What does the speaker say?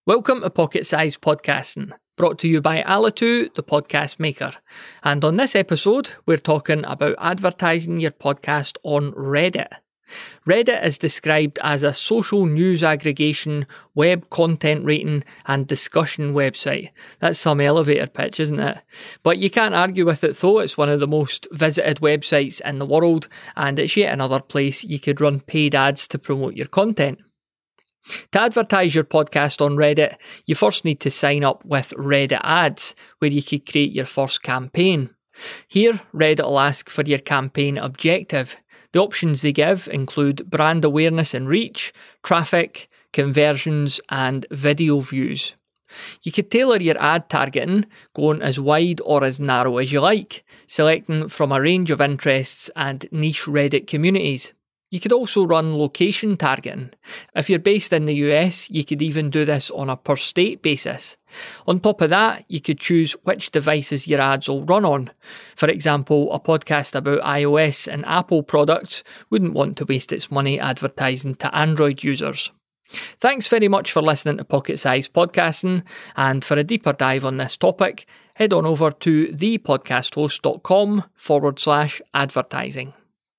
Welcome to Pocket Size Podcasting, brought to you by Alitu, the podcast maker. And on this episode, we're talking about advertising your podcast on Reddit. Reddit is described as a social news aggregation, web content rating and discussion website. That's some elevator pitch, isn't it? But you can't argue with it though. It's one of the most visited websites in the world, and it's yet another place you could run paid ads to promote your content. To advertise your podcast on Reddit, you first need to sign up with Reddit Ads, where you could create your first campaign. Here, Reddit will ask for your campaign objective. The options they give include brand awareness and reach, traffic, conversions, and video views. You could tailor your ad targeting, going as wide or as narrow as you like, selecting from a range of interests and niche Reddit communities. You could also run location targeting. If you're based in the US, you could even do this on a per state basis. On top of that, you could choose which devices your ads will run on. For example, a podcast about iOS and Apple products wouldn't want to waste its money advertising to Android users. Thanks very much for listening to Pocket Size Podcasting, and for a deeper dive on this topic, head on over to thepodcasthost.com/advertising.